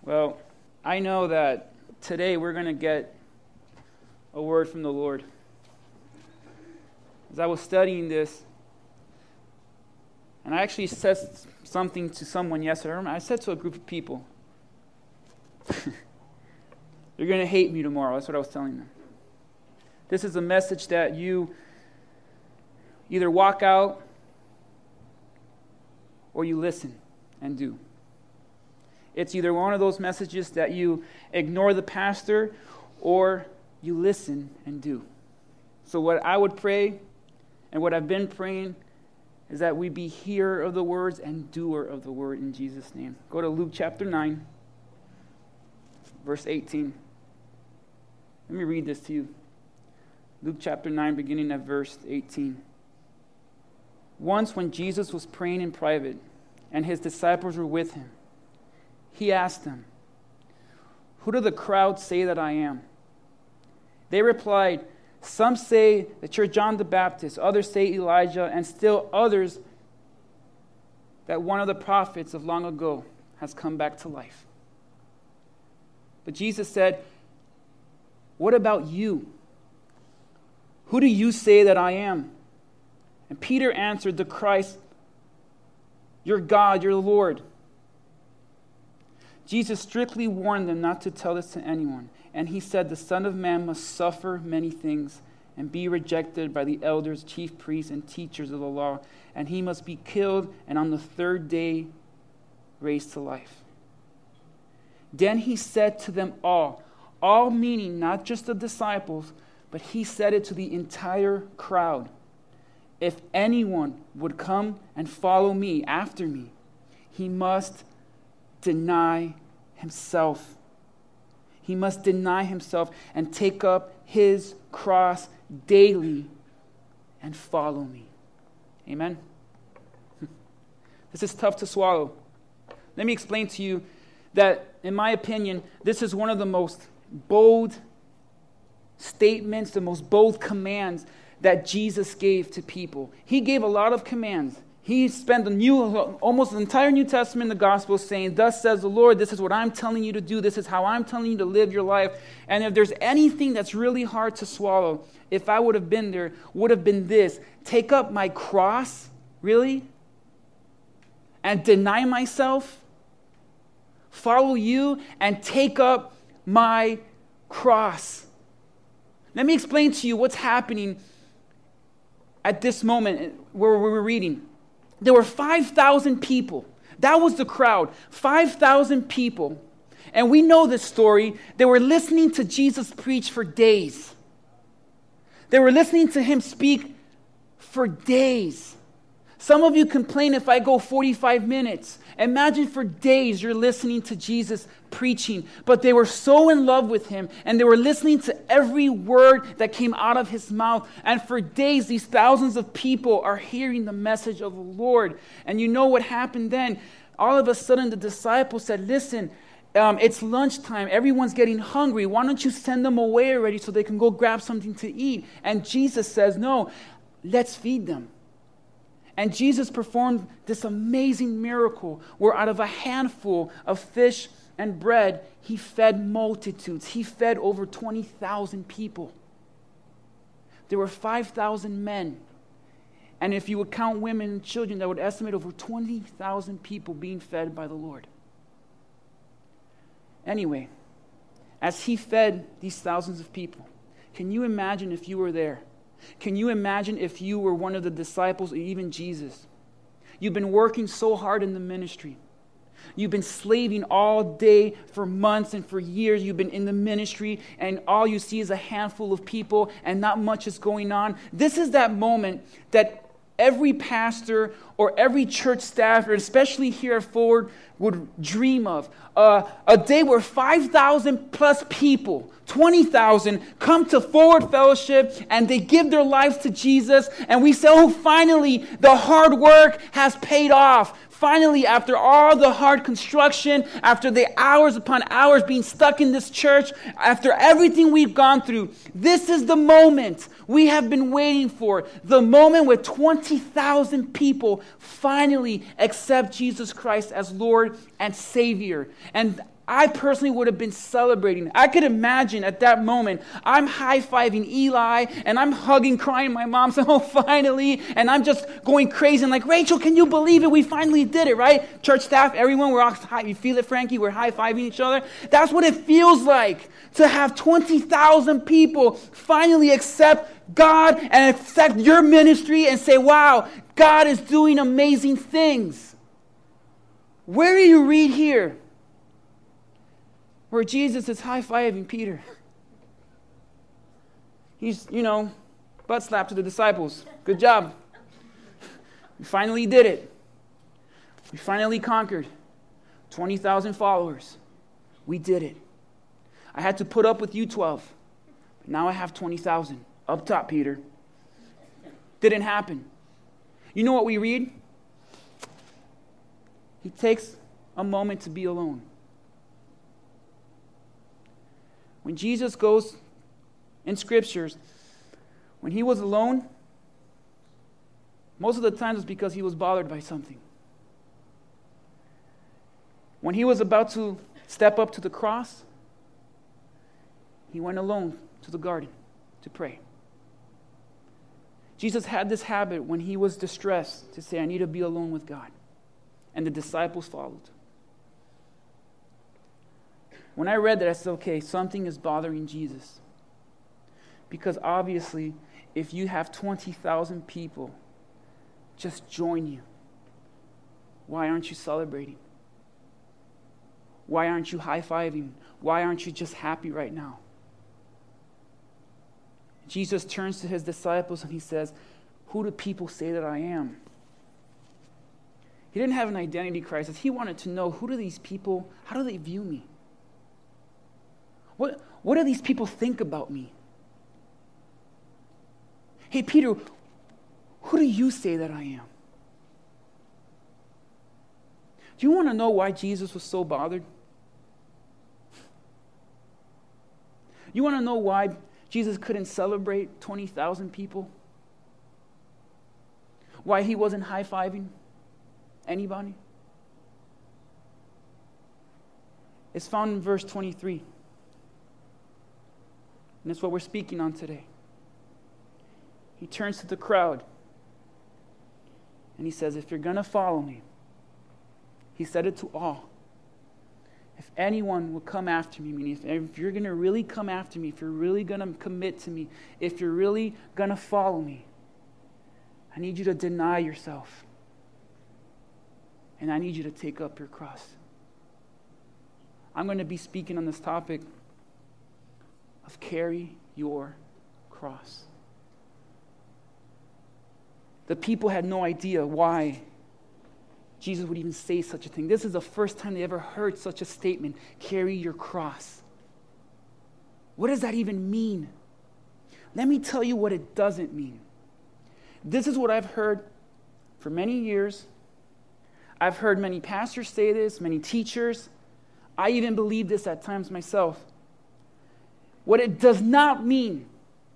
Well, I know that today we're going to get a word from the Lord. As I was studying this, and I actually said something to someone yesterday. I said to a group of people, you're going to hate me tomorrow. That's what I was telling them. This is a message that you either walk out or you listen and do. It's either one of those messages that you ignore the pastor or you listen and do. So what I would pray and what I've been praying is that we be hearer of the words and doer of the word in Jesus' name. Go to Luke chapter 9, verse 18. Let me read this to you. Luke chapter 9, beginning at verse 18. Once when Jesus was praying in private and his disciples were with him, he asked them, "Who do the crowd say that I am?" They replied, "Some say that you're John the Baptist, others say Elijah, and still others that one of the prophets of long ago has come back to life." But Jesus said, "What about you? Who do you say that I am?" And Peter answered, "The Christ, your God, your Lord." Jesus strictly warned them not to tell this to anyone. And he said, "The Son of Man must suffer many things and be rejected by the elders, chief priests, and teachers of the law. And he must be killed and on the third day raised to life." Then he said to them all meaning not just the disciples, but he said it to the entire crowd, "If anyone would come and follow me after me, he must deny himself. He must deny himself and take up his cross daily and follow me." Amen? This is tough to swallow. Let me explain to you that, in my opinion, this is one of the most bold statements, the most bold commands that Jesus gave to people. He gave a lot of commands. He spent almost the entire New Testament in the Gospel saying, "Thus says the Lord, this is what I'm telling you to do. This is how I'm telling you to live your life." And if there's anything that's really hard to swallow, if I would have been there, would have been this: take up my cross, really? And deny myself? Follow you and take up my cross. Let me explain to you what's happening at this moment where we were reading. There were 5,000 people. That was the crowd. 5,000 people. And we know this story. They were listening to Jesus preach for days. They were listening to him speak for days. Some of you complain if I go 45 minutes. Imagine for days you're listening to Jesus preaching. But they were so in love with him, and they were listening to every word that came out of his mouth. And for days, these thousands of people are hearing the message of the Lord. And you know what happened then? All of a sudden, the disciples said, "Listen, it's lunchtime. Everyone's getting hungry. Why don't you send them away already so they can go grab something to eat?" And Jesus says, "No, let's feed them." And Jesus performed this amazing miracle where out of a handful of fish and bread, he fed multitudes. He fed over 20,000 people. There were 5,000 men. And if you would count women and children, that would estimate over 20,000 people being fed by the Lord. Anyway, as he fed these thousands of people, can you imagine if you were there? Can you imagine if you were one of the disciples or even Jesus? You've been working so hard in the ministry. You've been slaving all day for months and for years. You've been in the ministry and all you see is a handful of people and not much is going on. This is that moment that every pastor or every church staff, or especially here at Forward, would dream of. A day where 5,000 plus people, 20,000, come to Forward Fellowship and they give their lives to Jesus. And we say, "Oh, finally, the hard work has paid off. Finally, after all the hard construction, after the hours upon hours being stuck in this church, after everything we've gone through, this is the moment we have been waiting for. The moment where 20,000 people finally accept Jesus Christ as Lord and Savior. And I personally would have been celebrating. I could imagine at that moment, I'm high-fiving Eli, and I'm hugging, crying my mom, saying, oh, finally, and I'm just going crazy. And like, Rachel, can you believe it? We finally did it, right? Church staff, everyone, we're all high. You feel it, Frankie? We're high-fiving each other. That's what it feels like to have 20,000 people finally accept God and accept your ministry and say, wow, God is doing amazing things. Where do you read here where Jesus is high-fiving Peter? He's, butt slap to the disciples. Good job. We finally did it. We finally conquered 20,000 followers. We did it. I had to put up with you 12. But now I have 20,000. Up top, Peter. Didn't happen. You know what we read? He takes a moment to be alone. When Jesus goes in scriptures, when he was alone, most of the times it's because he was bothered by something. When he was about to step up to the cross, he went alone to the garden to pray. Jesus had this habit when he was distressed to say, I need to be alone with God. And the disciples followed. When I read that, I said, okay, something is bothering Jesus. Because obviously, if you have 20,000 people just join you, why aren't you celebrating? Why aren't you high-fiving? Why aren't you just happy right now? Jesus turns to his disciples and he says, who do people say that I am? He didn't have an identity crisis. He wanted to know, who do these people, how do they view me? What do these people think about me? Hey, Peter, who do you say that I am? Do you want to know why Jesus was so bothered? You want to know why Jesus couldn't celebrate 20,000 people? Why he wasn't high-fiving anybody? It's found in verse 23. And that's what we're speaking on today. He turns to the crowd and he says, if you're going to follow me, he said it to all. If anyone will come after me, meaning if you're going to really come after me, if you're really going to commit to me, if you're really going to follow me, I need you to deny yourself. And I need you to take up your cross. I'm going to be speaking on this topic of carry your cross. The people had no idea why Jesus would even say such a thing. This is the first time they ever heard such a statement, carry your cross. What does that even mean? Let me tell you what it doesn't mean. This is what I've heard for many years. I've heard many pastors say this, many teachers. I even believe this at times myself. What it does not mean,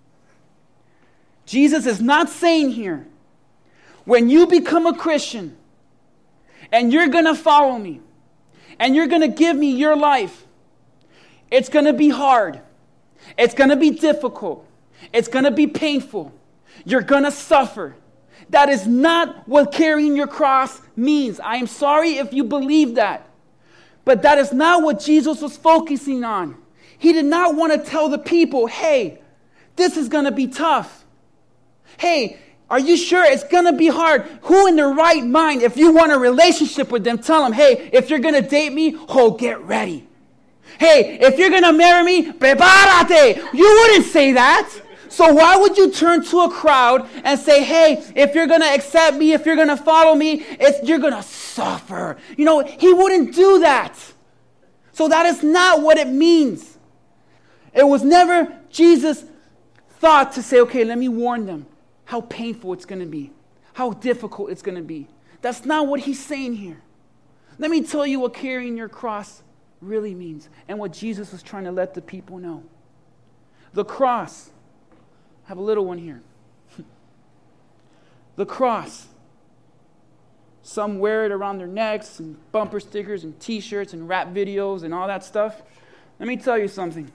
Jesus is not saying here, when you become a Christian and you're going to follow me and you're going to give me your life, it's going to be hard. It's going to be difficult. It's going to be painful. You're going to suffer. That is not what carrying your cross means. I am sorry if you believe that. But that is not what Jesus was focusing on. He did not want to tell the people, hey, this is going to be tough. Hey, are you sure it's going to be hard? Who in their right mind, if you want a relationship with them, tell them, hey, if you're going to date me, get ready. Hey, if you're going to marry me, prepárate. You wouldn't say that. So why would you turn to a crowd and say, hey, if you're going to accept me, if you're going to follow me, you're going to suffer. He wouldn't do that. So that is not what it means. It was never Jesus' thought to say, okay, let me warn them how painful it's going to be, how difficult it's going to be. That's not what he's saying here. Let me tell you what carrying your cross really means and what Jesus was trying to let the people know. The cross, I have a little one here. The cross Some wear it around their necks and bumper stickers and t-shirts and rap videos and all that stuff. Let me tell you something.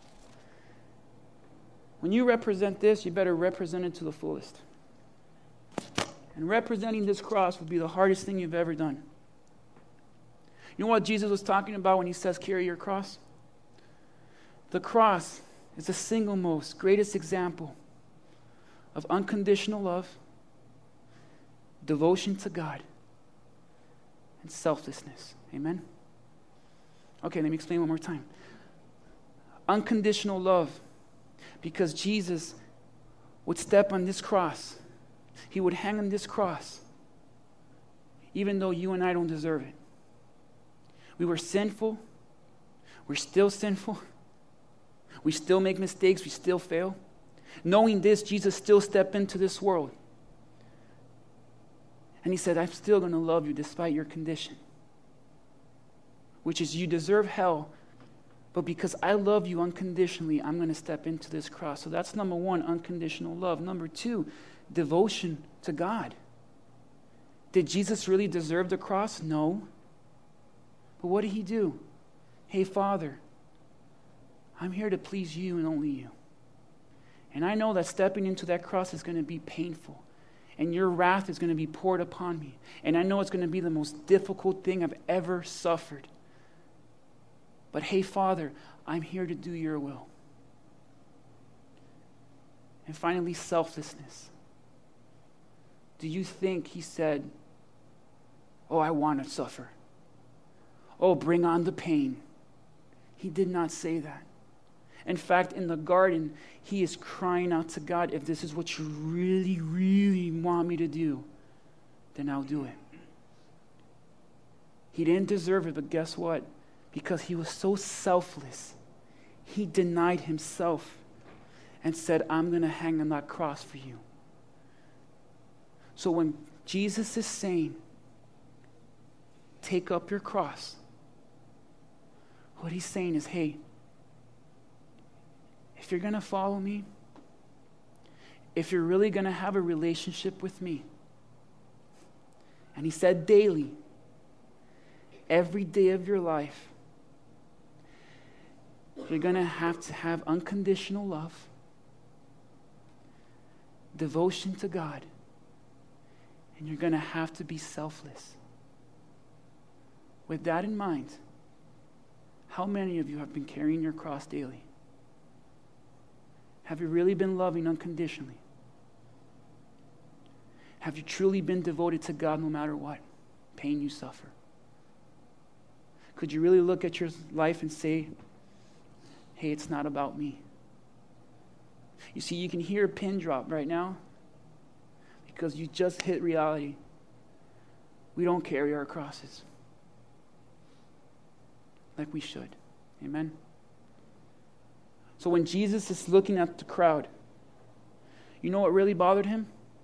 When you represent this, you better represent it to the fullest. And representing this cross would be the hardest thing you've ever done. You know what Jesus was talking about when he says, carry your cross? The cross is the single most greatest example of unconditional love, devotion to God, and selflessness. Amen? Okay, let me explain one more time. Unconditional love, because Jesus would step on this cross. He would hang on this cross, even though you and I don't deserve it. We were sinful. We're still sinful. We still make mistakes. We still fail. Knowing this, Jesus still stepped into this world. And he said, I'm still going to love you despite your condition. Which is, you deserve hell, but because I love you unconditionally, I'm going to step into this cross. So that's number one, unconditional love. Number two, devotion to God. Did Jesus really deserve the cross? No. But what did he do? Hey, Father, I'm here to please you and only you. And I know that stepping into that cross is going to be painful. And your wrath is going to be poured upon me. And I know it's going to be the most difficult thing I've ever suffered. But hey, Father, I'm here to do your will. And finally, selflessness. Do you think he said, oh, I want to suffer? Oh, bring on the pain. He did not say that. In fact, in the garden, he is crying out to God, if this is what you really, really want me to do, then I'll do it. He didn't deserve it, but guess what? Because he was so selfless, he denied himself and said, I'm going to hang on that cross for you. So when Jesus is saying, take up your cross, what he's saying is, hey, if you're going to follow me, if you're really going to have a relationship with me, and he said daily, every day of your life, you're going to have unconditional love, devotion to God, and you're going to have to be selfless. With that in mind, how many of you have been carrying your cross daily? Have you really been loving unconditionally? Have you truly been devoted to God no matter what pain you suffer? Could you really look at your life and say, hey, it's not about me? You see, you can hear a pin drop right now because you just hit reality. We don't carry our crosses like we should. Amen? So when Jesus is looking at the crowd, you know what really bothered him?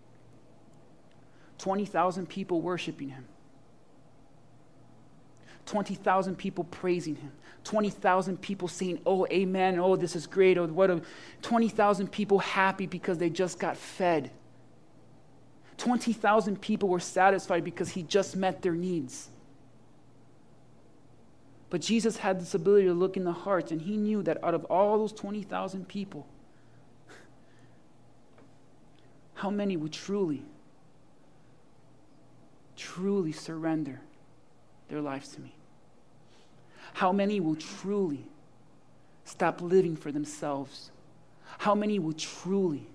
20,000 people worshiping him. 20,000 people praising him. 20,000 people saying, oh, amen, oh, this is great. Oh, 20,000 people happy because they just got fed. 20,000 people were satisfied because he just met their needs. But Jesus had this ability to look in the hearts, and he knew that out of all those 20,000 people, how many would truly surrender their lives to me? How many will truly stop living for themselves? How many will truly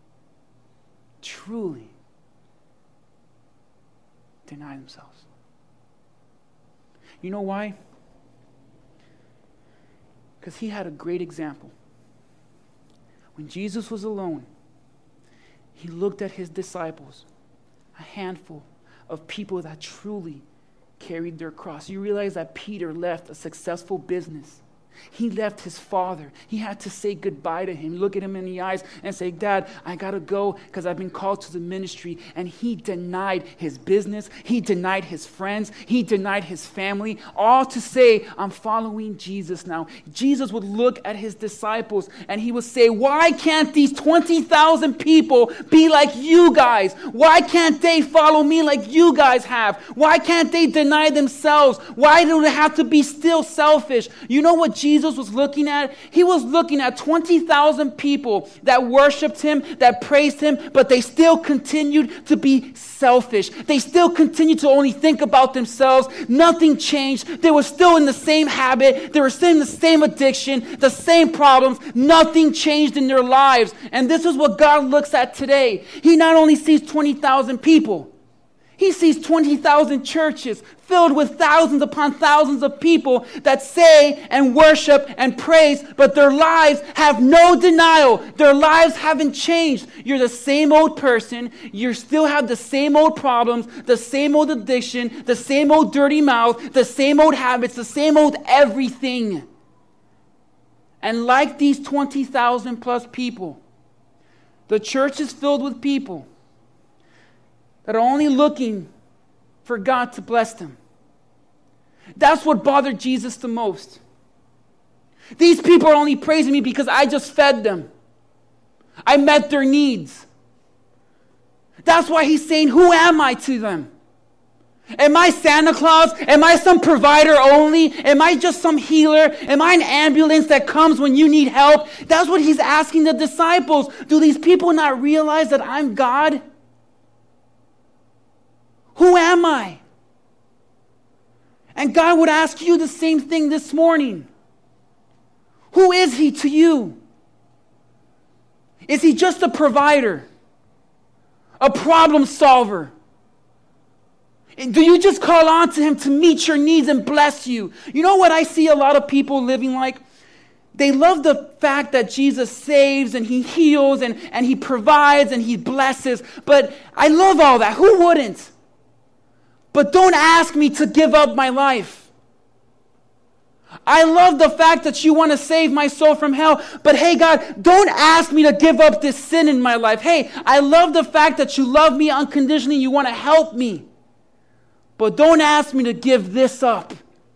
deny themselves? You know why? Because he had a great example. When Jesus was alone, he looked at his disciples, a handful of people that truly carried their cross. You realize that Peter left a successful business He left his father. He had to say goodbye to him, look at him in the eyes and say, Dad, I got to go because I've been called to the ministry. And he denied his business. He denied his friends. He denied his family, all to say, I'm following Jesus now. Jesus would look at his disciples and he would say, why can't these 20,000 people be like you guys? Why can't they follow me like you guys have? Why can't they deny themselves? Why do they have to be still selfish? You know what Jesus was looking at? He was looking at 20,000 people that worshiped him, that praised him, but they still continued to be selfish. They still continued to only think about themselves. Nothing changed. They were still in the same habit. They were still in the same addiction, the same problems. Nothing changed in their lives. And this is what God looks at today. He not only sees 20,000 people, he sees 20,000 churches filled with thousands upon thousands of people that say and worship and praise, but their lives have no denial. Their lives haven't changed. You're the same old person. You still have the same old problems, the same old addiction, the same old dirty mouth, the same old habits, the same old everything. And like these 20,000 plus people, the church is filled with people that are only looking for God to bless them. That's what bothered Jesus the most. These people are only praising me because I just fed them. I met their needs. That's why he's saying, who am I to them? Am I Santa Claus? Am I some provider only? Am I just some healer? Am I an ambulance that comes when you need help? That's what he's asking the disciples. Do these people not realize that I'm God? Who am I? And God would ask you the same thing this morning. Who is he to you? Is he just a provider? A problem solver? Do you just call on to him to meet your needs and bless you? You know what I see a lot of people living like? They love the fact that Jesus saves and he heals and he provides and he blesses. But I love all that. Who wouldn't? But don't ask me to give up my life. I love the fact that you want to save my soul from hell. But hey, God, don't ask me to give up this sin in my life. Hey, I love the fact that you love me unconditionally. You want to help me. But don't ask me to give this up.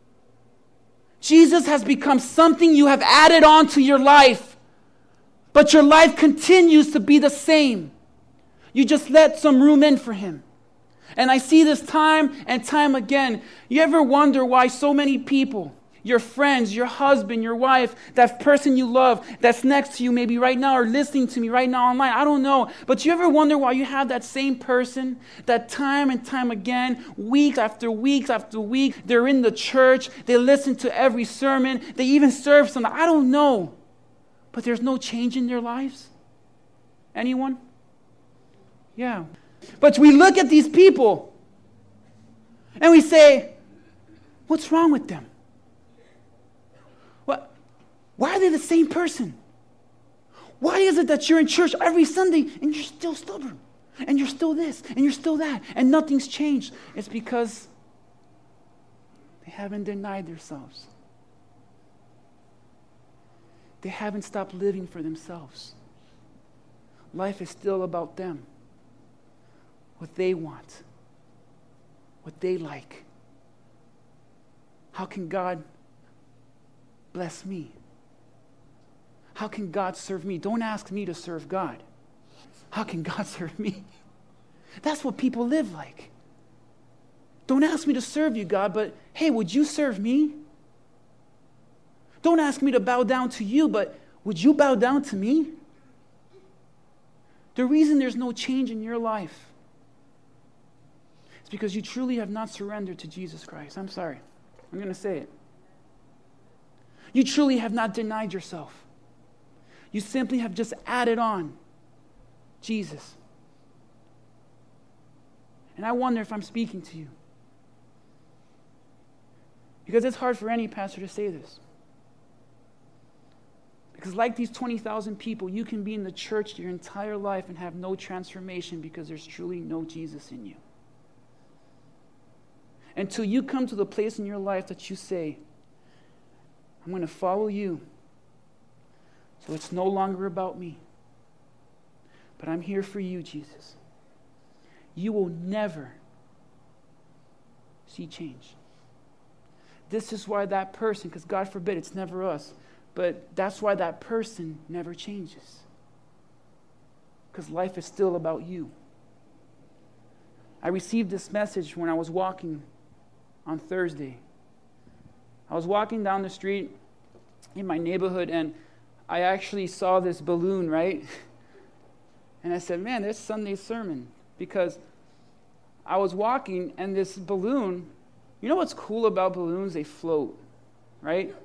Jesus has become something you have added on to your life. But your life continues to be the same. You just let some room in for him. And I see this time and time again. You ever wonder why so many people, your friends, your husband, your wife, that person you love that's next to you maybe right now or listening to me right now online, I don't know. But you ever wonder why you have that same person that time and time again, week after week after week, they're in the church, they listen to every sermon, they even serve some, I don't know. But there's no change in their lives? Anyone? Yeah. But we look at these people and we say, what's wrong with them? Why are they the same person? Why is it that you're in church every Sunday and you're still stubborn? And you're still this and you're still that and nothing's changed? It's because they haven't denied themselves. They haven't stopped living for themselves. Life is still about them. What they want, what they like. How can God bless me? How can God serve me? Don't ask me to serve God. How can God serve me? That's what people live like. Don't ask me to serve you, God, but hey, would you serve me? Don't ask me to bow down to you, but would you bow down to me? The reason there's no change in your life because you truly have not surrendered to Jesus Christ. I'm sorry. I'm going to say it. You truly have not denied yourself. You simply have just added on Jesus. And I wonder if I'm speaking to you. Because it's hard for any pastor to say this. Because like these 20,000 people, you can be in the church your entire life and have no transformation because there's truly no Jesus in you. Until you come to the place in your life that you say, I'm going to follow you. So it's no longer about me. But I'm here for you, Jesus. You will never see change. This is why that person, because God forbid it's never us, but that's why that person never changes. Because life is still about you. I received this message when I was walking on Thursday. I was walking down the street in my neighborhood, and I actually saw this balloon, right? And I said, man, there's Sunday's sermon. Because I was walking, and this balloon, you know what's cool about balloons? They float, right?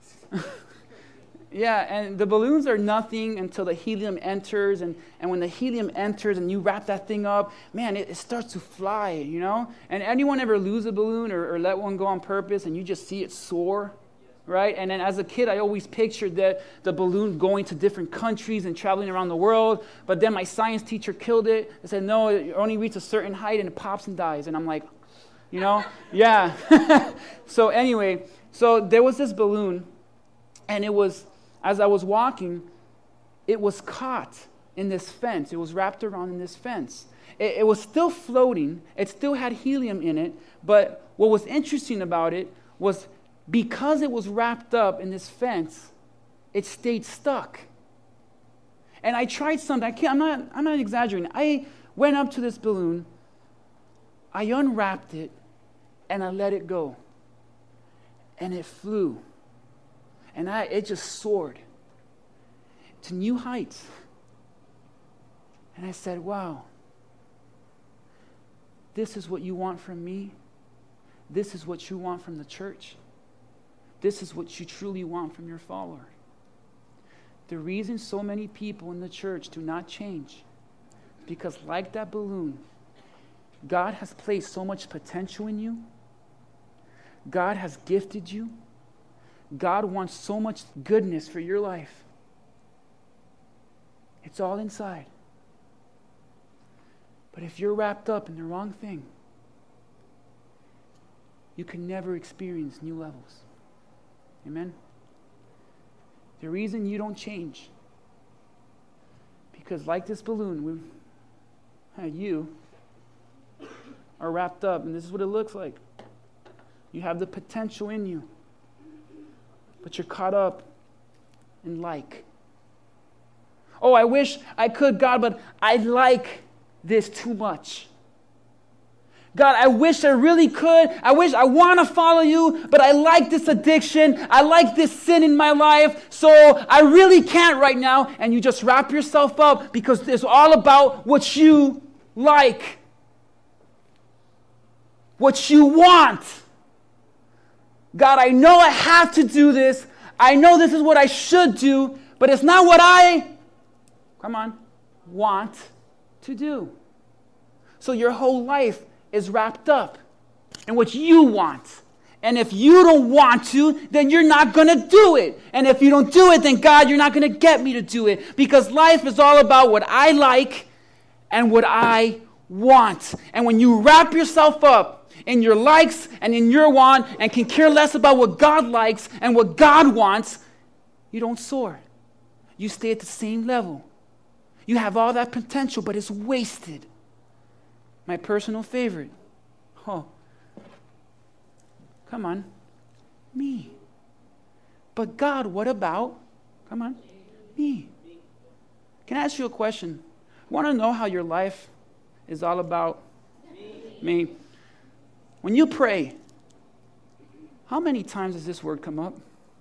Yeah, and the balloons are nothing until the helium enters, and when the helium enters and you wrap that thing up, man, it starts to fly, you know? And anyone ever lose a balloon or let one go on purpose and you just see it soar, right? And then as a kid, I always pictured that the balloon going to different countries and traveling around the world, but then my science teacher killed it. They said, no, it only reaches a certain height and it pops and dies. And I'm like, you know? Yeah. So anyway, so there was this balloon, and it was, as I was walking, it was caught in this fence. It was wrapped around in this fence. It was still floating. It still had helium in it. But what was interesting about it was because it was wrapped up in this fence, it stayed stuck. And I tried something. I'm not exaggerating. I went up to this balloon. I unwrapped it, and I let it go. And it flew. And it just soared to new heights. And I said, wow, this is what you want from me. This is what you want from the church. This is what you truly want from your follower. The reason so many people in the church do not change, because like that balloon, God has placed so much potential in you. God has gifted you. God wants so much goodness for your life. It's all inside. But if you're wrapped up in the wrong thing, you can never experience new levels. Amen? The reason you don't change, because like this balloon, you are wrapped up, and this is what it looks like. You have the potential in you, but you're caught up in like. Oh, I wish I could, God, but I like this too much. God, I wish I really could. I want to follow you, but I like this addiction. I like this sin in my life, so I really can't right now. And you just wrap yourself up because it's all about what you like, what you want. God, I know I have to do this. I know this is what I should do, but it's not what I, want to do. So your whole life is wrapped up in what you want. And if you don't want to, then you're not going to do it. And if you don't do it, then God, you're not going to get me to do it. Because life is all about what I like and what I want. And when you wrap yourself up in your likes and in your want and can care less about what God likes and what God wants, you don't soar. You stay at the same level. You have all that potential, but it's wasted. My personal favorite. Oh, come on. Me. But God, what about? Me. Can I ask you a question? Want to know how your life is all about? Me. When you pray, how many times does this word come up?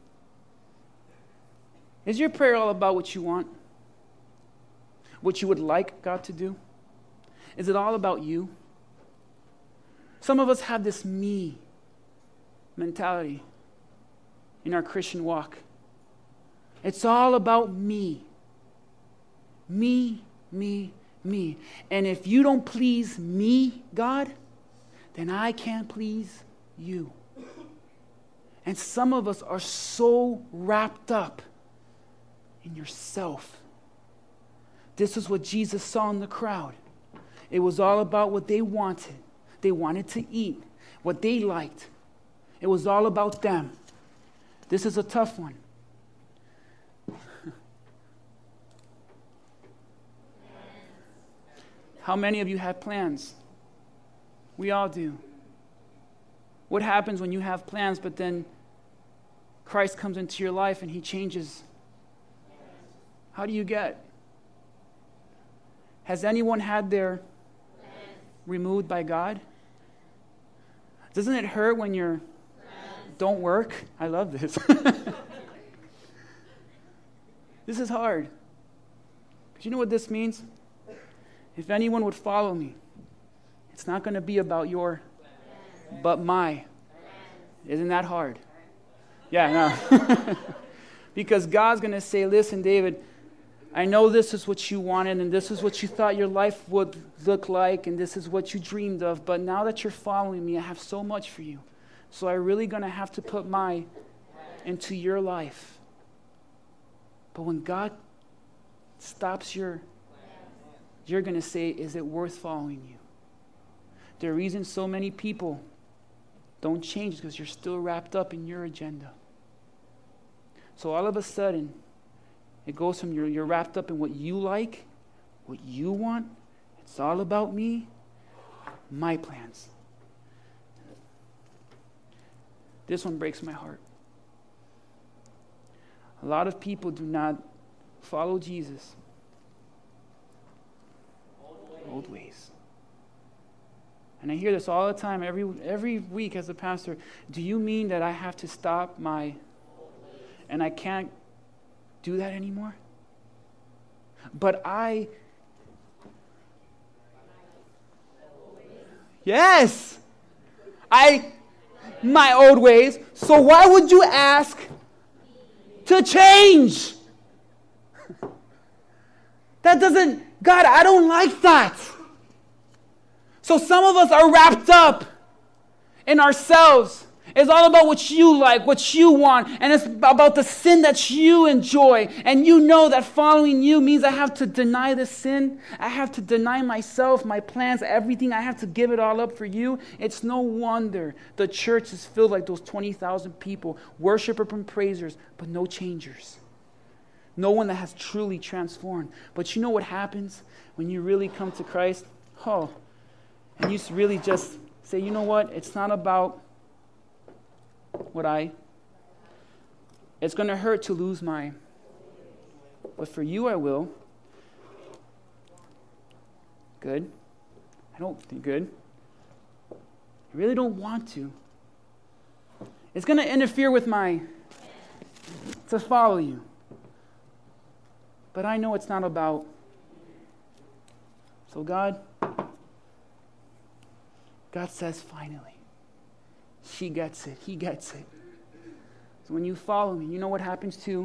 Is your prayer all about what you want? What you would like God to do? Is it all about you? Some of us have this me mentality in our Christian walk. It's all about me. Me, me, me. And if you don't please me, God, then I can't please you. And some of us are so wrapped up in yourself. This is what Jesus saw in the crowd. It was all about what they wanted. They wanted to eat, what they liked. It was all about them. This is a tough one. How many of you have plans? We all do. What happens when you have plans, but then Christ comes into your life and he changes? How do you get? Has anyone had their removed by God? Doesn't it hurt when you're don't work? I love this. This is hard. But you know what this means? If anyone would follow me, it's not going to be about your, but my. Isn't that hard? Yeah, no. Because God's going to say, listen, David, I know this is what you wanted, and this is what you thought your life would look like, and this is what you dreamed of, but now that you're following me, I have so much for you. So I'm really going to have to put my into your life. But when God stops you're going to say, is it worth following you? The reason so many people don't change is because you're still wrapped up in your agenda. So all of a sudden, it goes from you're wrapped up in what you like, what you want. It's all about me, my plans. This one breaks my heart. A lot of people do not follow Jesus. Old ways. And I hear this all the time, every week as a pastor. Do you mean that I have to stop my, and I can't do that anymore? But yes, my old ways. So why would you ask to change? That doesn't, God, I don't like that. So some of us are wrapped up in ourselves. It's all about what you like, what you want, and it's about the sin that you enjoy. And you know that following you means I have to deny the sin. I have to deny myself, my plans, everything. I have to give it all up for you. It's no wonder the church is filled like those 20,000 people, worshipers and praisers, but no changers. No one that has truly transformed. But you know what happens when you really come to Christ? And you really just say, you know what? It's not about it's going to hurt to lose mine. But for you I will. Good. I don't think good. I really don't want to. It's going to interfere with to follow you. But I know it's not about. So God says finally. She gets it. He gets it. So when you follow me, you know what happens too?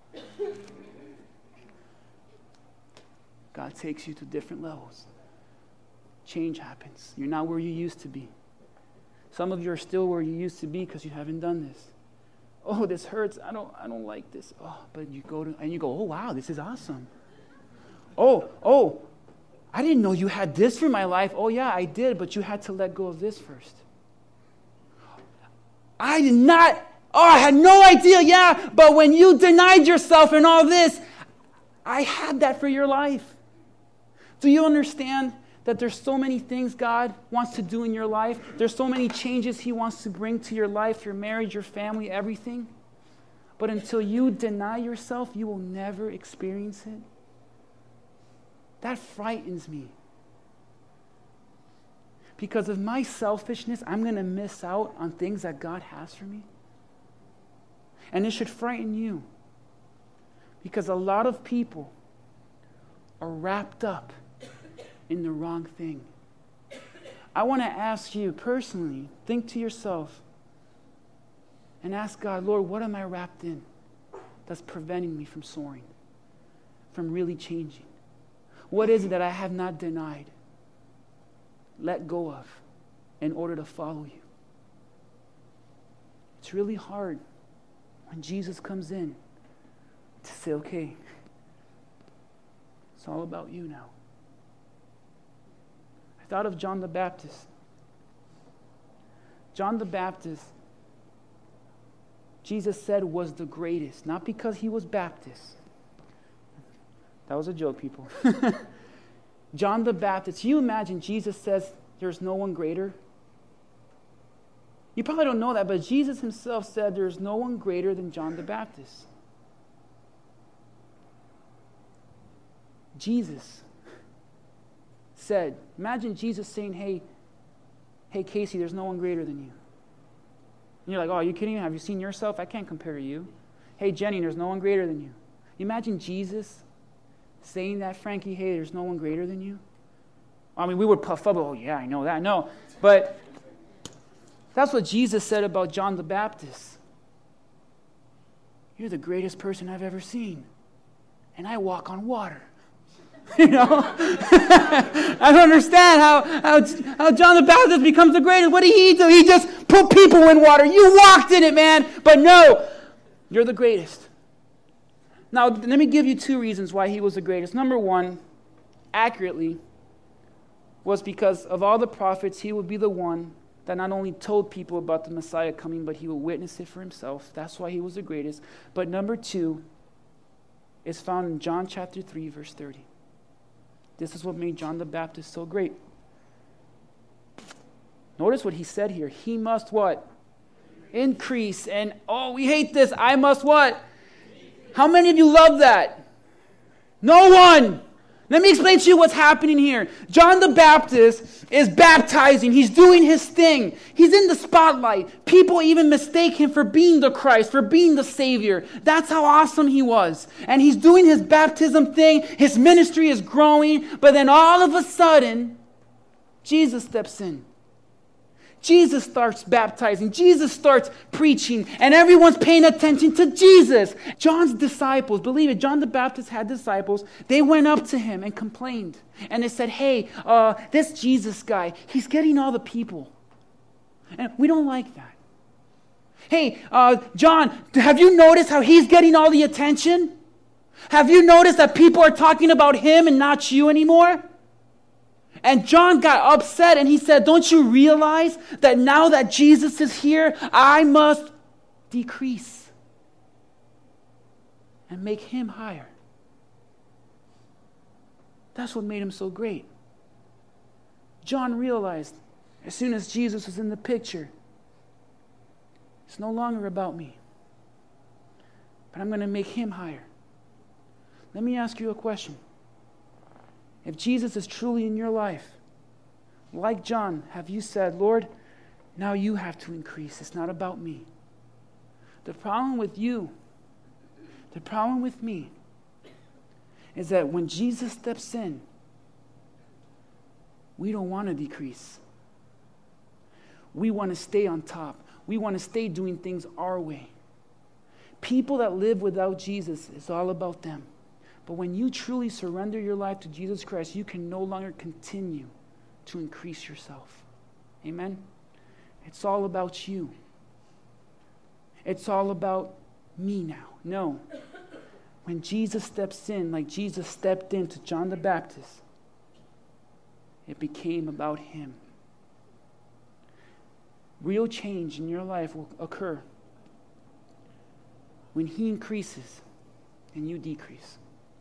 God takes you to different levels. Change happens. You're not where you used to be. Some of you are still where you used to be because you haven't done this. Oh, this hurts. I don't like this. Oh, but you go, oh wow, this is awesome. Oh, I didn't know you had this for my life. Oh yeah, I did, but you had to let go of this first. I had no idea, yeah, but when you denied yourself and all this, I had that for your life. Do you understand that there's so many things God wants to do in your life? There's so many changes He wants to bring to your life, your marriage, your family, everything. But until you deny yourself, you will never experience it. That frightens me. Because of my selfishness, I'm going to miss out on things that God has for me. And it should frighten you. Because a lot of people are wrapped up in the wrong thing. I want to ask you personally, think to yourself and ask God, Lord, what am I wrapped in that's preventing me from soaring, from really changing? What is it that I have not denied? Let go of in order to follow you. It's really hard when Jesus comes in to say, okay, it's all about you now. I thought of John the Baptist. John the Baptist, Jesus said was the greatest, not because he was Baptist. That was a joke, people. John the Baptist. Can you imagine Jesus says there's no one greater? You probably don't know that, but Jesus himself said there's no one greater than John the Baptist. Jesus said, imagine Jesus saying, hey Casey, there's no one greater than you. And you're like, oh, are you kidding me? Have you seen yourself? I can't compare to you. Hey Jenny, there's no one greater than you. Imagine Jesus saying that, Frankie, hey, there's no one greater than you. I mean, we would puff up, oh yeah, I know that. No, but that's what Jesus said about John the Baptist. You're the greatest person I've ever seen. And I walk on water. You know? I don't understand how John the Baptist becomes the greatest. What did he do? He just put people in water. You walked in it, man. But no, you're the greatest. Now, let me give you 2 reasons why he was the greatest. Number 1, accurately, was because of all the prophets, he would be the one that not only told people about the Messiah coming, but he would witness it for himself. That's why he was the greatest. But number 2 is found in John chapter 3, verse 30. This is what made John the Baptist so great. Notice what he said here. He must what? Increase. And, oh, we hate this. I must what? How many of you love that? No one. Let me explain to you what's happening here. John the Baptist is baptizing. He's doing his thing. He's in the spotlight. People even mistake him for being the Christ, for being the Savior. That's how awesome he was. And he's doing his baptism thing. His ministry is growing. But then all of a sudden, Jesus steps in. Jesus starts baptizing. Jesus starts preaching. And everyone's paying attention to Jesus. John's disciples, believe it, John the Baptist had disciples. They went up to him and complained. And they said, hey, this Jesus guy, he's getting all the people. And we don't like that. Hey, John, have you noticed how he's getting all the attention? Have you noticed that people are talking about him and not you anymore? And John got upset and he said, don't you realize that now that Jesus is here, I must decrease and make him higher. That's what made him so great. John realized as soon as Jesus was in the picture, it's no longer about me, but I'm going to make him higher. Let me ask you a question. If Jesus is truly in your life, like John, have you said, Lord, now you have to increase. It's not about me. The problem with you, the problem with me, is that when Jesus steps in, we don't want to decrease. We want to stay on top. We want to stay doing things our way. People that live without Jesus, it's all about them. But when you truly surrender your life to Jesus Christ, you can no longer continue to increase yourself. Amen? It's all about you. It's all about me now. No. When Jesus steps in, like Jesus stepped into John the Baptist, it became about him. Real change in your life will occur when he increases and you decrease.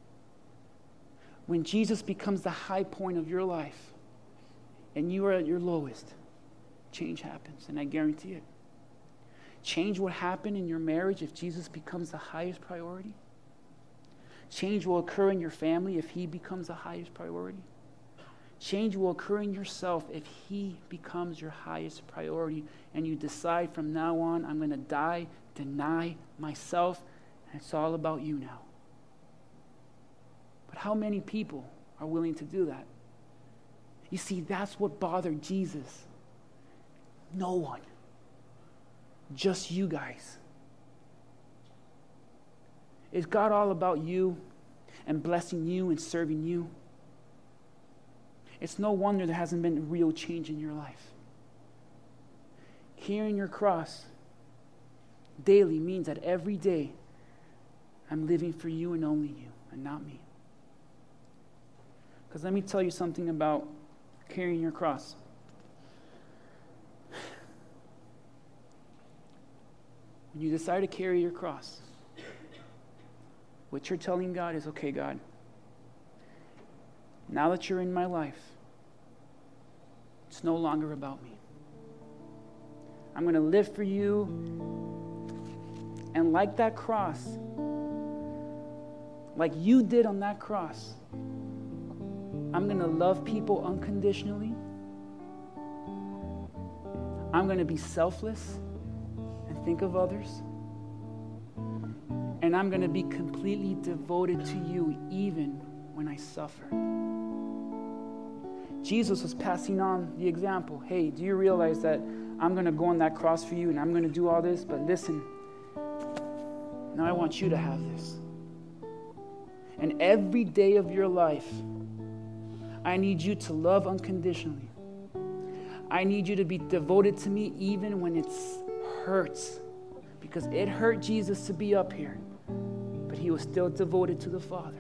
When Jesus becomes the high point of your life and you are at your lowest, change happens, and I guarantee it. Change will happen in your marriage if Jesus becomes the highest priority. Change will occur in your family if he becomes the highest priority. Change will occur in yourself if he becomes your highest priority and you decide from now on, I'm going to die, deny myself, and it's all about you now. But how many people are willing to do that? You see, that's what bothered Jesus. No one. Just you guys. Is God all about you and blessing you and serving you? It's no wonder there hasn't been a real change in your life. Carrying your cross daily means that every day I'm living for you and only you and not me. Because let me tell you something about carrying your cross. and you decide to carry your cross, what you're telling God is, okay, God, now that you're in my life, it's no longer about me. I'm going to live for you. And like that cross, like you did on that cross, I'm going to love people unconditionally. I'm going to be selfless and think of others. And I'm going to be completely devoted to you even when I suffer. Jesus was passing on the example. Hey, do you realize that I'm going to go on that cross for you and I'm going to do all this? But listen, now I want you to have this. And every day of your life, I need you to love unconditionally. I need you to be devoted to me even when it hurts. Because it hurt Jesus to be up here, but he was still devoted to the Father.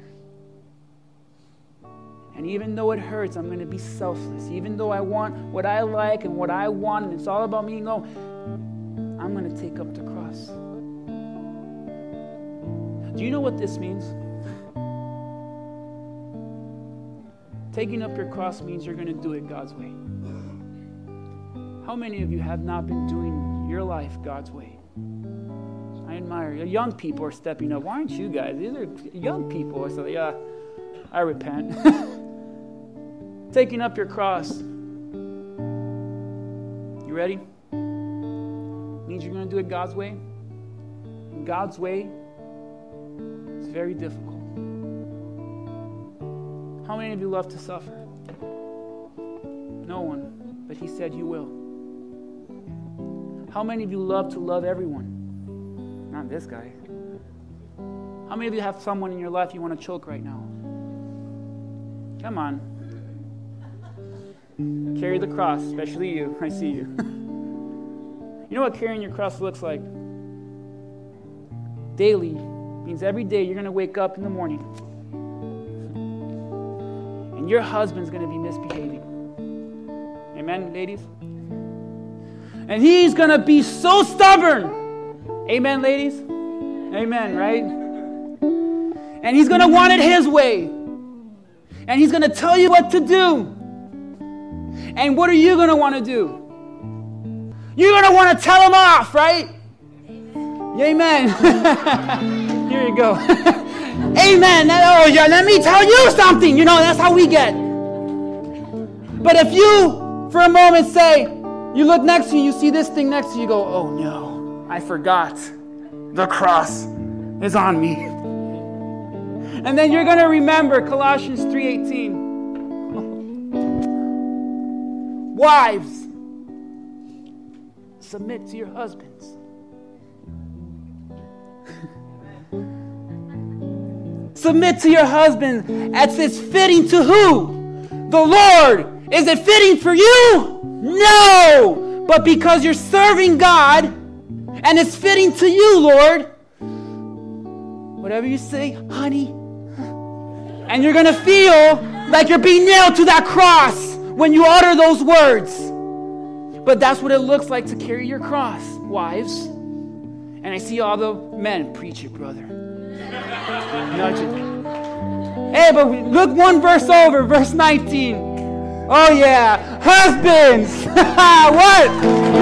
And even though it hurts, I'm going to be selfless. Even though I want what I like and what I want, and it's all about me, I'm going to take up the cross. Do you know what this means? Taking up your cross means you're going to do it God's way. How many of you have not been doing your life God's way? I admire you. Young people are stepping up. Why aren't you guys? These are young people. I said, yeah, I repent. Taking up your cross. You ready? Means you're going to do it God's way. And God's way is very difficult. How many of you love to suffer? No one. But he said you will. How many of you love to love everyone? Not this guy. How many of you have someone in your life you want to choke right now? Come on. Carry the cross, especially you. I see you. You know what carrying your cross looks like? Daily means every day you're going to wake up in the morning and your husband's going to be misbehaving. Amen, ladies? And he's going to be so stubborn. Amen, ladies? Amen, right? And he's going to want it his way. And he's going to tell you what to do. And what are you going to want to do? You're going to want to tell him off, right? Amen. Here you go. Amen. Oh, yeah, let me tell you something. You know, that's how we get. But if you, for a moment, say, you look next to you, you see this thing next to you, you go, oh no, I forgot. The cross is on me. And then you're going to remember Colossians 3:18. Wives, submit to your husbands. Submit to your husband as it's fitting to who? The Lord. Is it fitting for you? No. But because you're serving God and it's fitting to you, Lord, whatever you say, honey, and you're going to feel like you're being nailed to that cross when you utter those words. But that's what it looks like to carry your cross, wives. And I see all the men, preach it, brother. Nudge it. Hey, but look one verse over, verse 19. Oh yeah, husbands, what?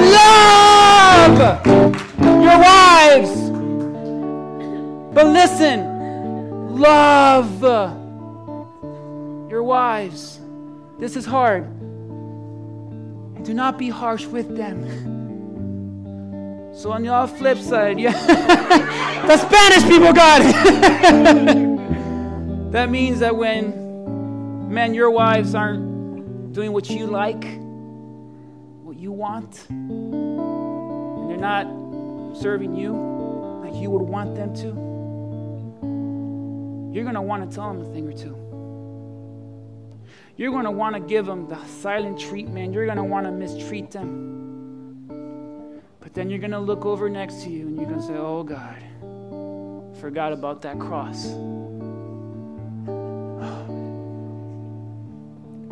Love your wives. But listen, love your wives. This is hard. And do not be harsh with them. So on the flip side, yeah, the Spanish people got it. That means that when, men, your wives aren't doing what you like, what you want, and they're not serving you like you would want them to, you're going to want to tell them a thing or two. You're going to want to give them the silent treatment. You're going to want to mistreat them. But then you're going to look over next to you and you're going to say, oh God, forgot about that cross.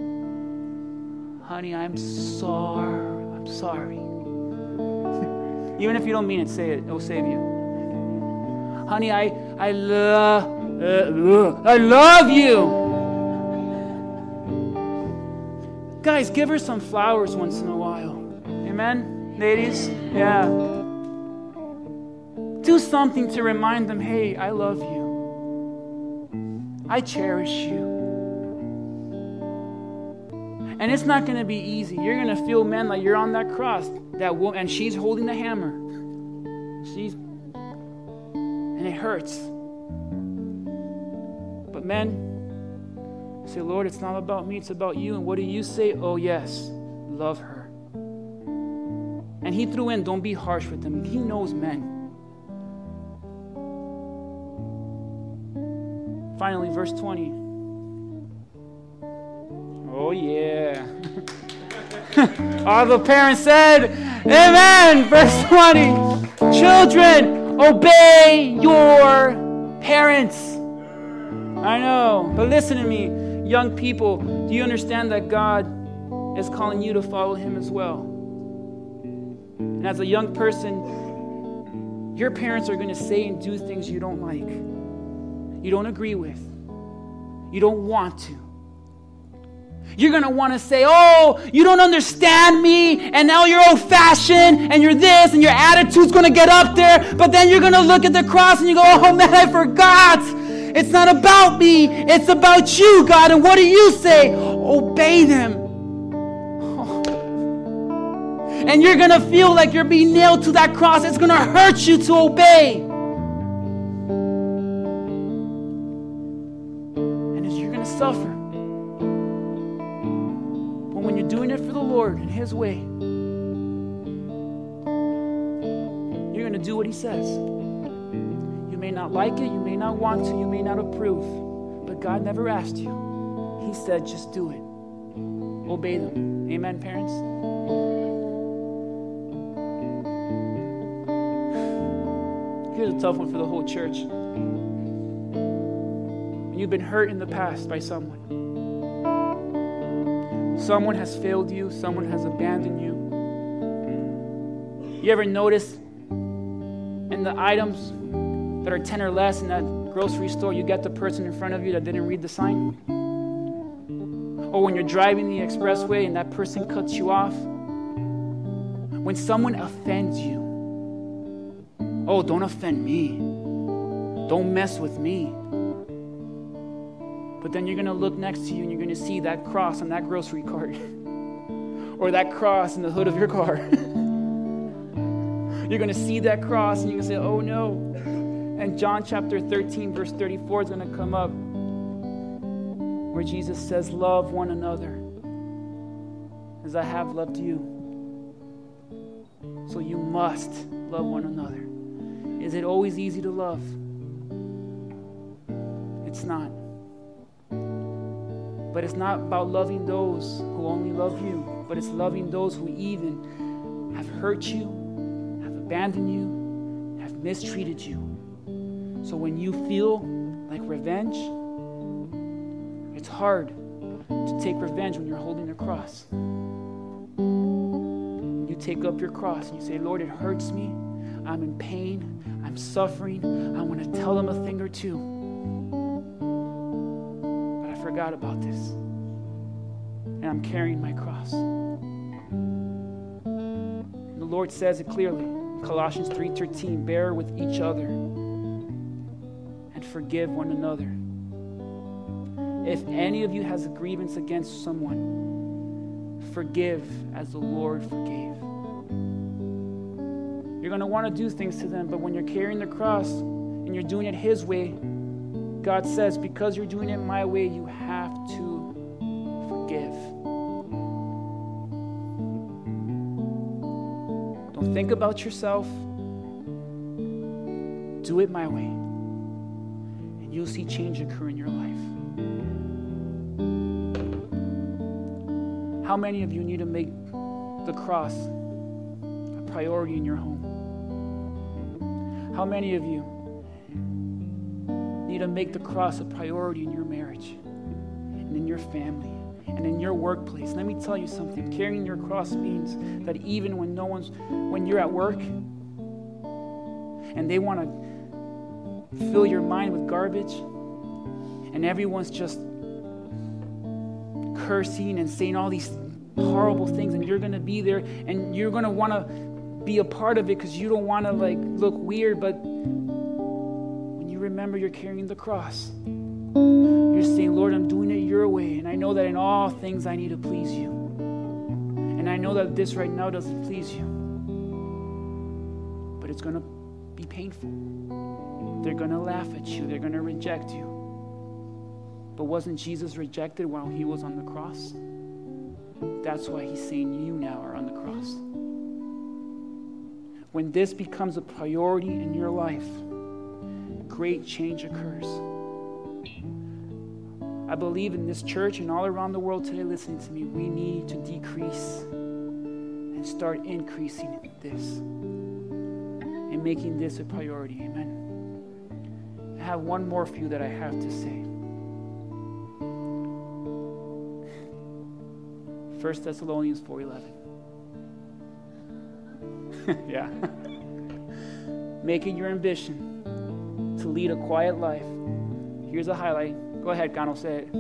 Honey, I'm sorry. Even if you don't mean it, say it. It'll save you. Honey, I love you. Guys, give her some flowers once in a while. Amen? Ladies? Yeah. Do something to remind them, hey, I love you. I cherish you. And it's not going to be easy. You're going to feel, man, like you're on that cross. That woman, and she's holding the hammer. And it hurts. But men, say, Lord, it's not about me, it's about you. And what do you say? Oh, yes, love her. And he threw in, don't be harsh with them. He knows men. Finally, verse 20. Oh, yeah. All the parents said, amen. Verse 20. Children, obey your parents. I know, but listen to me. Young people, do you understand that God is calling you to follow him as well? And as a young person, your parents are going to say and do things you don't like, you don't agree with, you don't want to. You're going to want to say, oh, you don't understand me, and now you're old-fashioned, and you're this, and your attitude's going to get up there, but then you're going to look at the cross and you go, oh man, I forgot. It's not about me. It's about you, God. And what do you say? Obey them. Oh. And you're going to feel like you're being nailed to that cross. It's going to hurt you to obey. And you're going to suffer. But when you're doing it for the Lord in his way, you're going to do what he says. You may not like it, you may not want to, you may not approve, but God never asked you. He said, just do it. Obey them. Amen, parents? Here's a tough one for the whole church. When you've been hurt in the past by someone. Someone has failed you, someone has abandoned you. You ever notice in the items that are 10 or less in that grocery store, you get the person in front of you that didn't read the sign? Or when you're driving the expressway and that person cuts you off? When someone offends you, oh, don't offend me. Don't mess with me. But then you're going to look next to you and you're going to see that cross on that grocery cart. Or that cross in the hood of your car. You're going to see that cross and you're going to say, oh no. And John chapter 13, verse 34 is going to come up where Jesus says, love one another as I have loved you. So you must love one another. Is it always easy to love? It's not. But it's not about loving those who only love you, but it's loving those who even have hurt you, have abandoned you, have mistreated you. So when you feel like revenge, it's hard to take revenge when you're holding a cross. You take up your cross and you say, Lord, it hurts me. I'm in pain. I'm suffering. I want to tell them a thing or two. But I forgot about this. And I'm carrying my cross. And the Lord says it clearly. In Colossians 3:13, bear with each other. Forgive one another. If any of you has a grievance against someone, forgive as the Lord forgave. You're going to want to do things to them, but when you're carrying the cross and you're doing it his way, God says, because you're doing it my way, you have to forgive. Don't think about yourself. Do it my way. You'll see change occur in your life. How many of you need to make the cross a priority in your home? How many of you need to make the cross a priority in your marriage and in your family and in your workplace? Let me tell you something. Carrying your cross means that even when when you're at work and they want to fill your mind with garbage, and everyone's just cursing and saying all these horrible things, and you're going to be there, and you're going to want to be a part of it because you don't want to look weird, but when you remember you're carrying the cross, you're saying, Lord, I'm doing it your way, and I know that in all things I need to please you, and I know that this right now doesn't please you, but it's going to be painful. They're going to laugh at you. They're going to reject you. But wasn't Jesus rejected while he was on the cross? That's why he's saying you now are on the cross. When this becomes a priority in your life, great change occurs. I believe in this church and all around the world today listening to me, we need to decrease and start increasing this and making this a priority. Amen. I have one more for you that I have to say. 1 Thessalonians 4:11. Yeah. Make it your ambition to lead a quiet life. Here's a highlight. Go ahead, Cano, say it.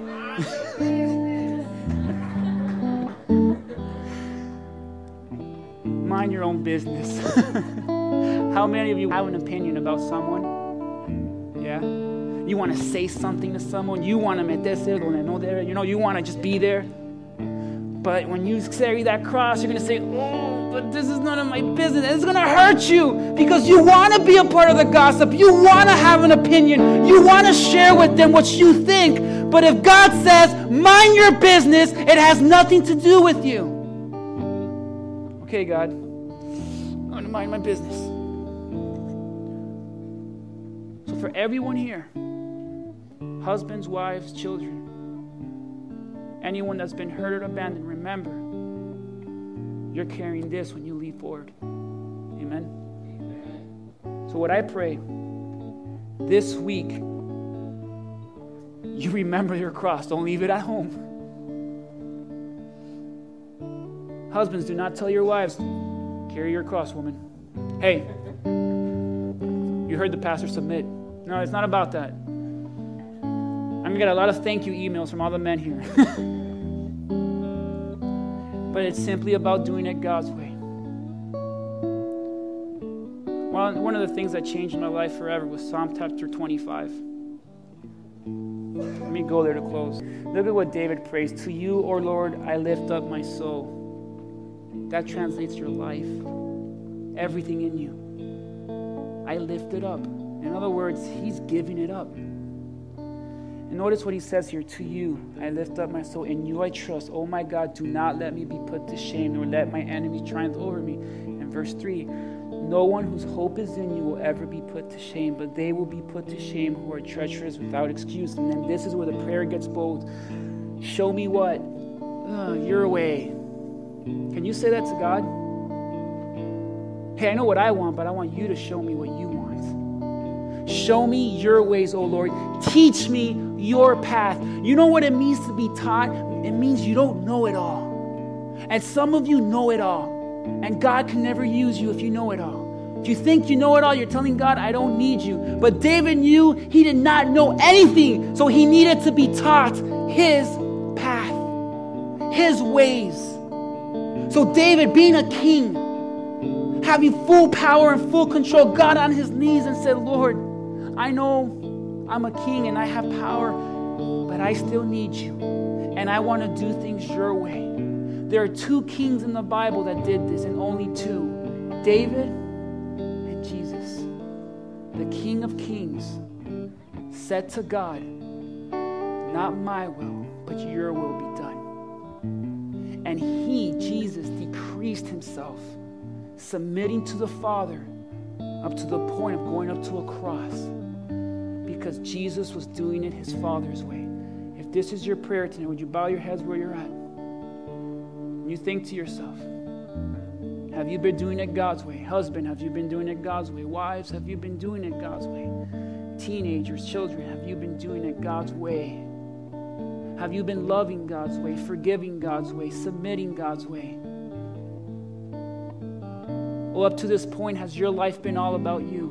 Mind your own business. How many of you have an opinion about someone? Yeah? You want to say something to someone. You want to meterse donde no debe. You want to just be there. But when you carry that cross, you're going to say, oh, but this is none of my business. And it's going to hurt you because you want to be a part of the gossip. You want to have an opinion. You want to share with them what you think. But if God says, mind your business, it has nothing to do with you. Okay, God, I'm going to mind my business. So for everyone here, husbands, wives, children, anyone that's been hurt or abandoned, remember, you're carrying this when you leave forward. Amen? So what I pray, this week, you remember your cross. Don't leave it at home. Husbands, do not tell your wives, carry your cross, woman. Hey, you heard the pastor submit. No, it's not about that. I'm going to get a lot of thank you emails from all the men here. But it's simply about doing it God's way. Well, one of the things that changed my life forever was Psalm chapter 25. Let me go there to close. Look at what David prays. To you, O Lord, I lift up my soul. That translates your life. Everything in you. I lift it up. In other words, he's giving it up. And notice what he says here. To you, I lift up my soul. In you I trust. Oh my God, do not let me be put to shame, nor let my enemies triumph over me. And verse 3, no one whose hope is in you will ever be put to shame, but they will be put to shame who are treacherous without excuse. And then this is where the prayer gets bold. Show me what? Your way. Can you say that to God? Hey, I know what I want, but I want you to show me what you want. Show me your ways, O Lord. Teach me your path. You know what it means to be taught? It means you don't know it all. And some of you know it all. And God can never use you if you know it all. If you think you know it all, you're telling God, I don't need you. But David knew he did not know anything. So he needed to be taught his path, his ways. So David, being a king, having full power and full control, got on his knees and said, Lord, I know I'm a king and I have power, but I still need you. And I want to do things your way. There are two kings in the Bible that did this, and only two. David and Jesus. The King of Kings said to God, not my will, but your will be done. And he, Jesus, decreased himself, submitting to the Father up to the point of going up to a cross, because Jesus was doing it his Father's way. If this is your prayer tonight, would you bow your heads where you're at? And you think to yourself, have you been doing it God's way? Husband, have you been doing it God's way? Wives, have you been doing it God's way? Teenagers, children, have you been doing it God's way? Have you been loving God's way, forgiving God's way, submitting God's way? Well, up to this point, has your life been all about you?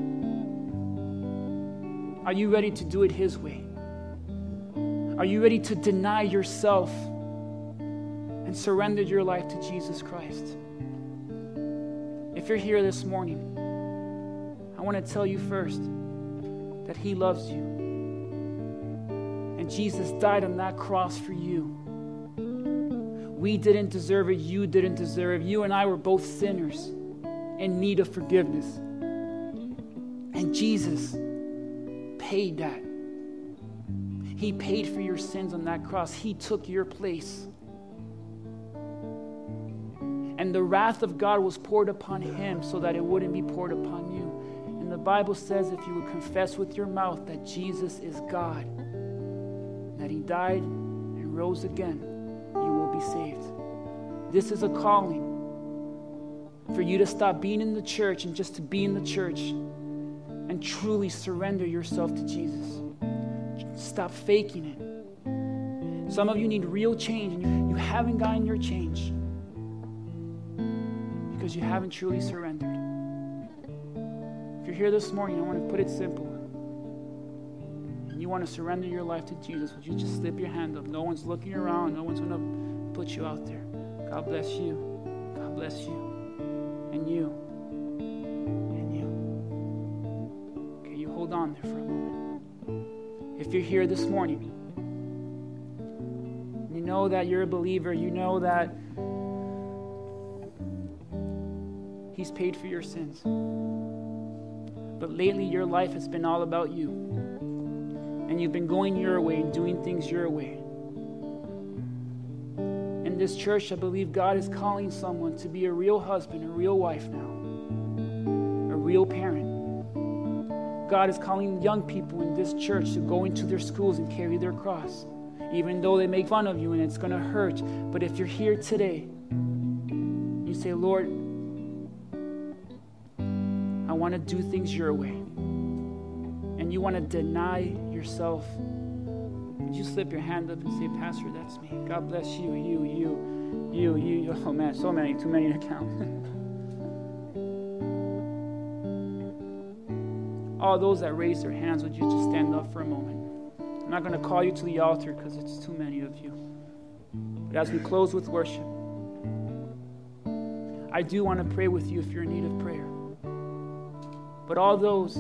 Are you ready to do it His way? Are you ready to deny yourself and surrender your life to Jesus Christ? If you're here this morning, I want to tell you first that He loves you. And Jesus died on that cross for you. We didn't deserve it. You didn't deserve it. You and I were both sinners in need of forgiveness. And Jesus paid that. He paid for your sins on that cross. He took your place. And the wrath of God was poured upon Him so that it wouldn't be poured upon you. And the Bible says if you would confess with your mouth that Jesus is God, that He died and rose again, you will be saved. This is a calling for you to stop being in the church and just to be in the church and truly surrender yourself to Jesus. Stop faking it. Some of you need real change, and you haven't gotten your change because you haven't truly surrendered. If you're here this morning, I want to put it simple. And you want to surrender your life to Jesus, would you just slip your hand up? No one's looking around. No one's going to put you out there. God bless you. God bless you. And you. And you. Okay, you hold on there for a moment. If you're here this morning, you know that you're a believer, you know that He's paid for your sins. But lately your life has been all about you. And you've been going your way and doing things your way. In this church, I believe God is calling someone to be a real husband, a real wife now, a real parent. God is calling young people in this church to go into their schools and carry their cross, even though they make fun of you and it's going to hurt. But if you're here today, you say, Lord, I want to do things your way. And you want to deny yourself. Would you slip your hand up and say, Pastor, that's me. God bless you, you. Oh man, so many, too many to count. All those that raise their hands, would you just stand up for a moment? I'm not going to call you to the altar because it's too many of you. But as we close with worship, I do want to pray with you if you're in need of prayer. But all those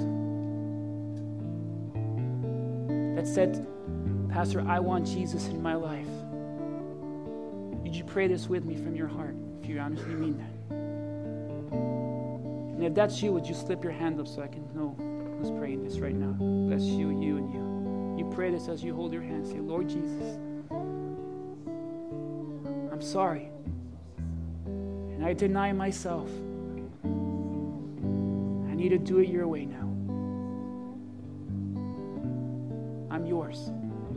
that said, Pastor, I want Jesus in my life, would you pray this with me from your heart if you honestly mean that? And if that's you, would you slip your hand up so I can know who's praying this right now? Bless you, you, and you. You pray this as you hold your hand. Say, Lord Jesus, I'm sorry. And I deny myself. I need to do it your way now. I'm yours.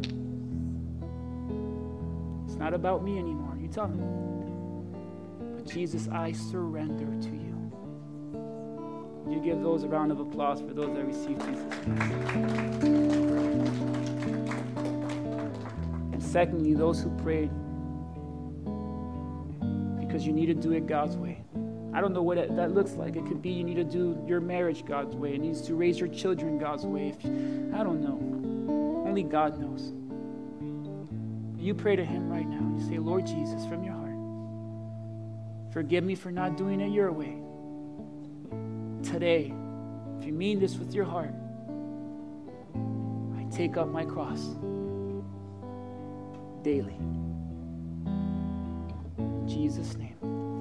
It's not about me anymore. You tell him. But Jesus, I surrender to you. You give those a round of applause for those that receive Jesus. And secondly, those who prayed because you need to do it God's way. I don't know what that looks like. It could be you need to do your marriage God's way. It needs to raise your children God's way. I don't know. Only God knows. You pray to him right now. You say, Lord Jesus, from your heart, forgive me for not doing it your way. Today, if you mean this with your heart, I take up my cross daily. In Jesus' name.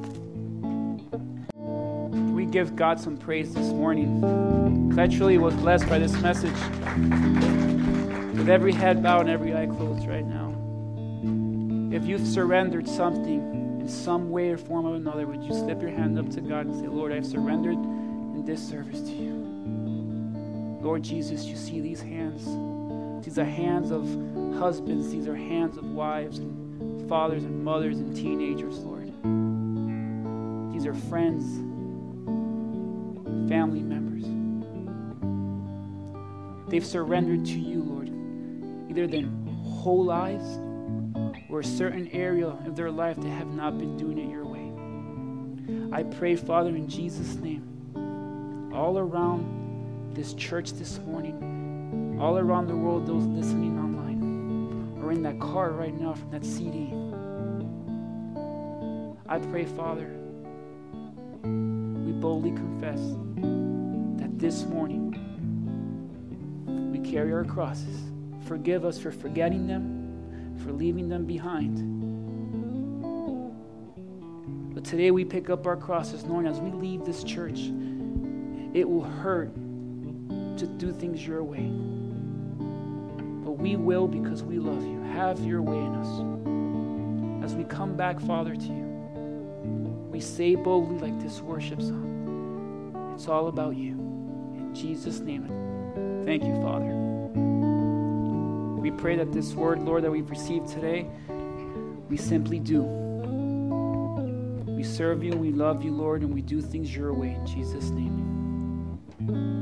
We give God some praise this morning. I truly was blessed by this message. With every head bowed and every eye closed right now. If you've surrendered something in some way or form or another, would you slip your hand up to God and say, Lord, I've surrendered in this service to you. Lord Jesus, you see these hands. These are hands of husbands. These are hands of wives and fathers and mothers and teenagers, Lord. These are friends, family members. They've surrendered to you, Lord, either their whole lives or a certain area of their life they have not been doing it your way. I pray, Father, in Jesus' name, all around this church this morning, all around the world, those listening online, or in that car right now from that CD, I pray, Father, we boldly confess that this morning we carry our crosses. Forgive us for forgetting them, for leaving them behind. But today we pick up our crosses knowing as we leave this church, it will hurt to do things your way. But we will because we love you. Have your way in us. As we come back, Father, to you, we say boldly like this worship song, it's all about you. In Jesus' name, thank you, Father. We pray that this word, Lord, that we've received today, we simply do. We serve you, we love you, Lord, and we do things your way. In Jesus' name.